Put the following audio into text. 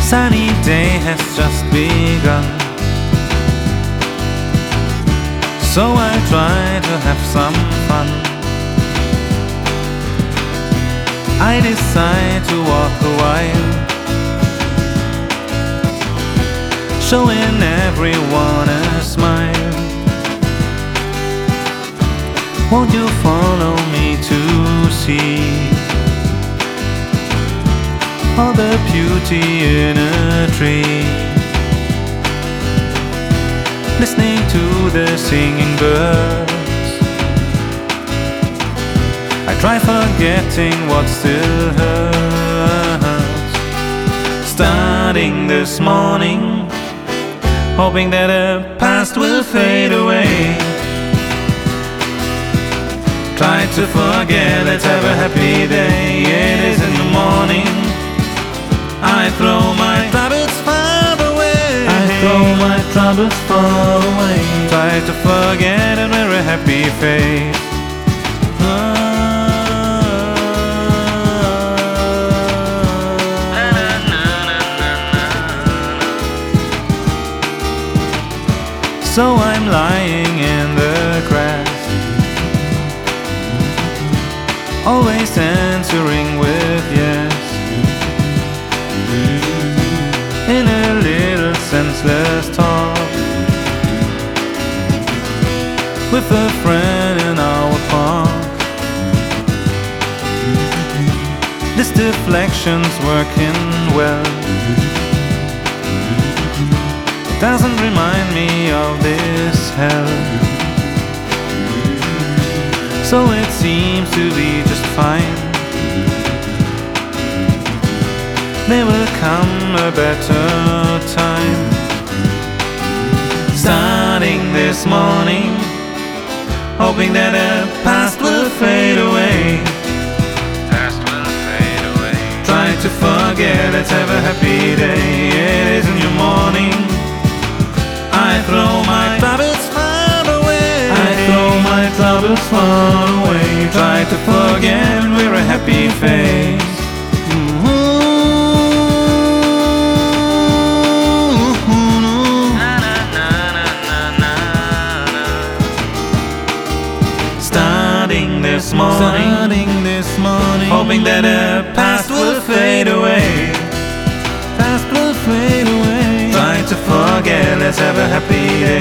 Sunny day has just begun, so I try to have some fun. I decide to walk a while, showing everyone a smile. Won't you follow me to see all the beauty in a tree? Listening to the singing birds, I try forgetting what still hurts. Starting this morning, hoping that the past will fade away. Try to forget, let's have a happy day. It is in the morning, I throw my troubles far away. I throw my troubles far away. Try to forget and wear a happy face. So I'm lying in the grass, always answering with yes, in a little senseless talk with a friend in our park. This deflection's working well, it doesn't remind me of this hell, so it seems to be just fine. There will come a better time. Starting this morning, hoping that the past will fade away. Past will fade away. Try to forget, let's have a happy day. It is in your morning, I throw my troubles far away. I throw my troubles far away. Try to forget, we're a happy face. Starting this morning, hoping that the past will fade away. Past will fade away. Try to forget, let's have a happy day.